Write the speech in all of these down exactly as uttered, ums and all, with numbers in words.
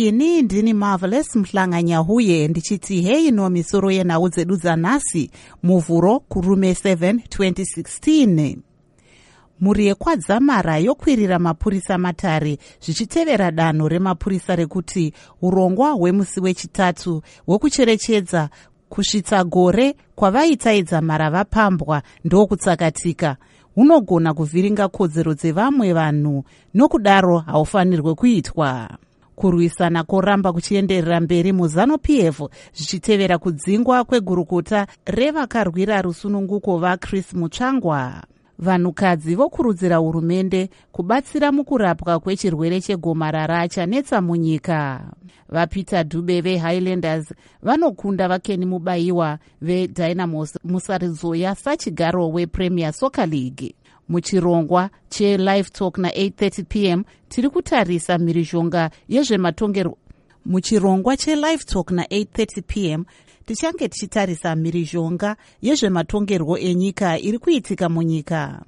Ini ndini Marvelous Mhlanganyahuye ndichiti hei no misoro yenhau dzedu dzanhasi muvhuro kurume seven twenty sixteen. Mhuri yekwadzamara yokwirira mapurisa matare zvichitevera danho remapurisa rekuti urongwa hwemusi wechitatu hwekucherechedza kusvitsa gore kwavaitaidza mara vapambwa ndokutsakatika hunogona kuvhiringa kodzero dzevamwe vanhu, nokudaro haufanirwe kuitwa. Kurwisana koramba kuchienderera mberi muZANU-P F zvichitevera kudzingwa kwegurukota revakarwira rusununguko vaChris Mutsvangwa. Vanhukadzi vokurudzira hurumende kubatsira mukurapwa kwechirwere chegomarara chanetsa munyika. VaPeter Dube veHighlanders vanokunda vaKenny Mubayiwa veDynamos Musarizoya sachigaro wePremier Soccer League. Muchirongwa cheLive Talk na eight thirty p m tiri kutarisa mhirizhonga yezvematongerwo. Muchirongwa cheLive Talk na eight thirty p m tichange tichitarisa mhirizhonga yezvematongerwo enyika iri kuitika munyika.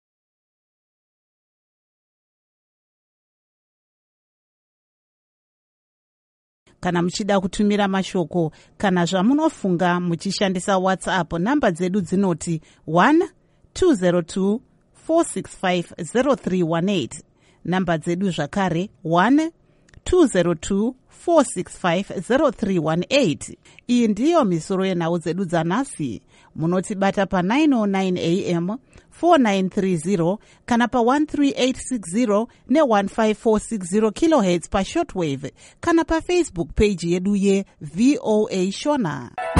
Kana muchida kutumira mashoko kana zvamunofunga muchishandisa WhatsApp, namba dzedu dzinoti one two zero two four six five zero three one eight. Namba dzedu zvakare one two zero two four six five zero three one eight. Iyi ndiyo misoro yenhau dzedu dzanhasi. Munotibata pa nine oh nine a m four nine three zero kana pa one three eight six zero ne one five four six zero kilohertz pa shortwave kana pa Facebook page yedu ye V O A Shona.